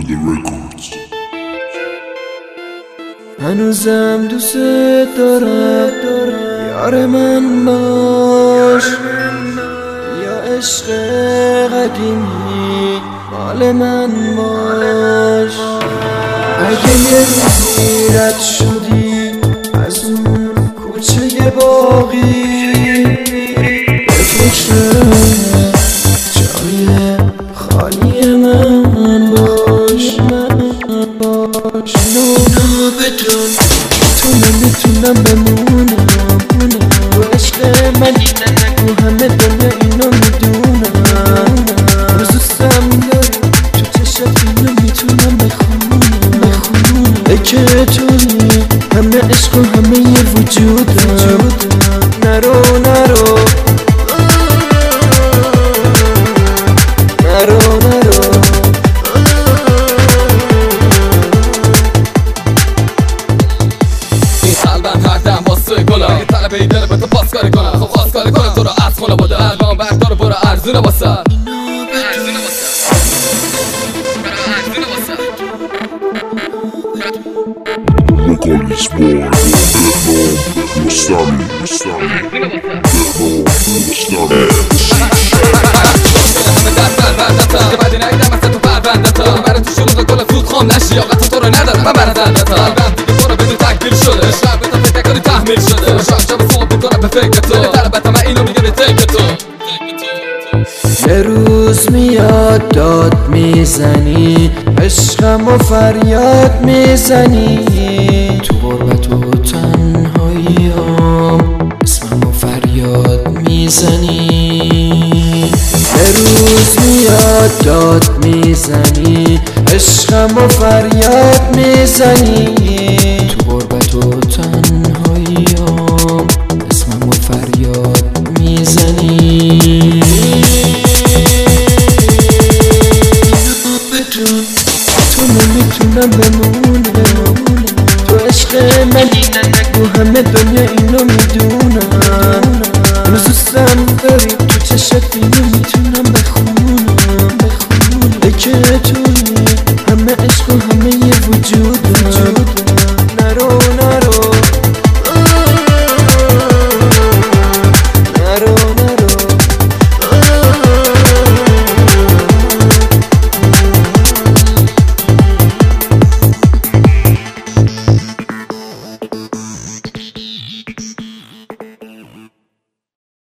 هنوزم دوست دارم یار من باش، یا عشق قدیمی مال من باش. اگه یه روزی رد شدی از اون کوچه باقی، به فکر جای خالی من باش. اینو بدون تو نمیتونم بمونم، تو عشق منی نگو همه دنیا اینو میدونم. روز دوستم داری تو چشات اینو میتونم بخونم، ای که توی همه عشق و همه یه وجودم. نرو نرو اگه طلبه ای داره به تو پاس کاری کنم، خب خواست کاری کنم تو رو از خونه بوده قلبم بردار و برو ارزونه واسه Localist boy, Mustami, بعدی نیدم مثل تو پروندتا برای تو شلوغ کل فود خام نشی آقت تو رو ندارم من برزندتا قلبم دیگه تو رو بدون تکبیر شده شب به تا فکر کنی تحمیل شده شب صبح میکنم به فکر تو طلبت من اینو میگه به تک تو. یه روز میاد داد میزنی عشقم و فریاد میزنی، تو غربت و تنهاییام اسمم و فریاد میزنی. یه روز میاد داد میزنی عشقم و فریاد میزنی، تو غربت و تنهاییام اسمم و فریاد میزنی. تو نمیتونم بمونم، تو عشق منی نگو همه دنیا اینو میدونم. روز دوستم داری تو چشات اینو میتونم بخونم.